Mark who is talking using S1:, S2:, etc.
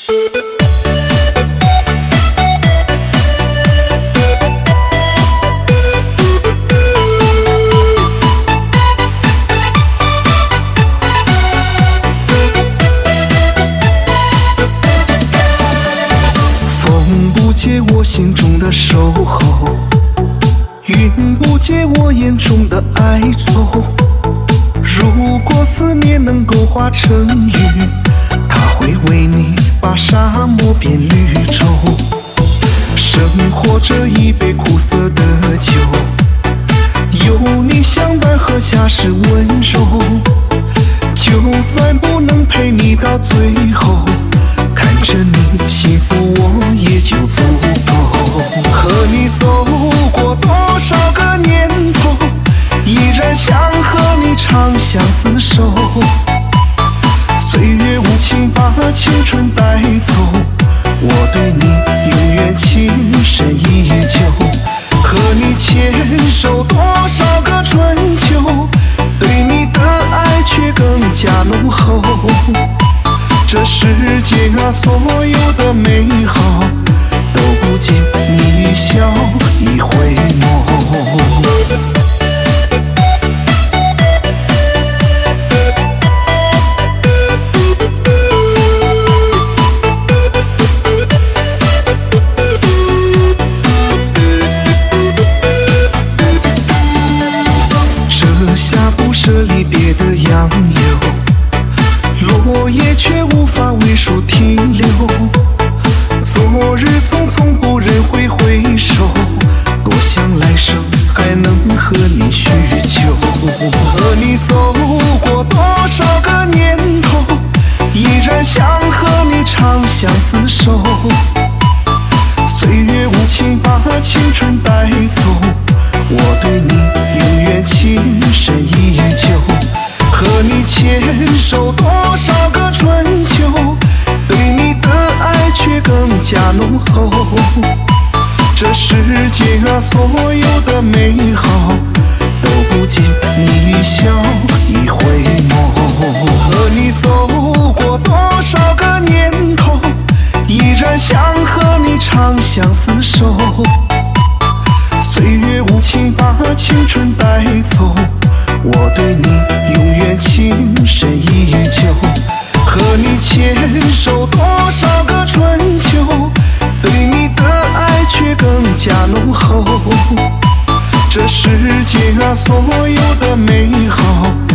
S1: 风不解我心中的守候，云不解我眼中的哀愁。如果思念能够化成雨，它会为你把沙漠变绿洲。生活这一杯苦涩的酒，有你相伴喝下是温柔。就算不能陪你到最后，看着你幸福我也就足够。和你走过多少个年头，依然想和你长相厮守。岁月无情把青春带走，我对你永远情深依旧。和你牵手多少个春秋，对你的爱却更加浓厚。这世界啊，所有的美好都不及你一笑一回眸。这下不是离别的洋流，落叶却无法为树停留。昨日匆匆不忍挥手，多想来生还能和你叙旧。和你走过多少个年头，依然想和你长相厮守。岁月无情把青春带走，我对你永远情深依旧。和你牵手多少个春秋，对你的爱却更加浓厚。这世界啊，所有的美好都不及你一笑一回眸。和你走过多少个年头，依然想和你长相厮守。岁月无情把青春带走，我对你永远情深依旧。和你牵手多少个春秋，对你的爱却更加浓厚。这世界啊，所有的美好